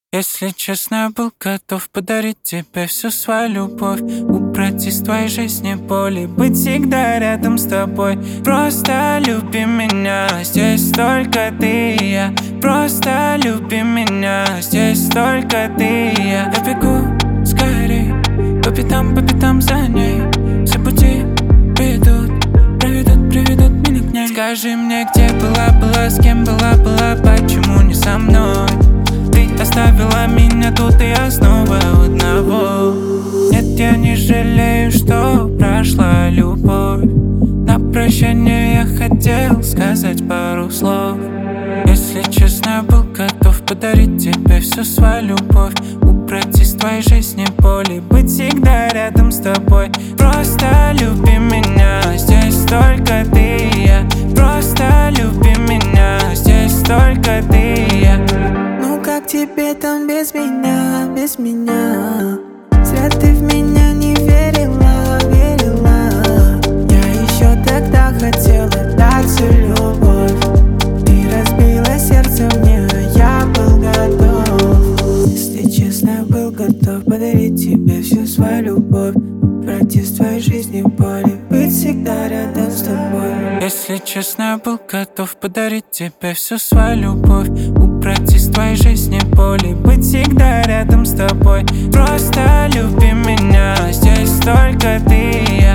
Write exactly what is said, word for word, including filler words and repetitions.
Если честно, я был готов подарить тебе всю свою любовь, убрать из твоей жизни боли, быть всегда рядом с тобой. Просто люби меня, здесь только ты и я. Просто люби меня, здесь только ты и я. Я бегу скорей, по пятам, по пятам за ней. Все пути ведут, проведут, приведут меня к ней. Скажи мне, где была, была, с кем была, была, почему не со мной? Ты оставила меня тут, и я снова у одного. Нет, я не жалею, что прошла любовь. На прощание я хотел сказать пару слов. Если честно, я был готов подарить тебе всю свою любовь, убрать из твоей жизни боли, быть всегда рядом с тобой. Просто люби меня, здесь только ты и я. Просто люби меня, здесь только ты и я. Ну как тебе там без меня, без меня? Зря ты в меня не верила, верила. Я еще тогда хотела дать всю любовь. Ты разбила сердце мне, а я был готов. Если честно, я был готов подарить тебе всю свою любовь, убрать из твоей жизни боли, быть всегда рядом с тобой. Если честно, я был готов подарить тебе всю свою любовь, убрать из твоей жизни боли, быть всегда рядом с тобой. Просто люби меня, здесь только ты и я.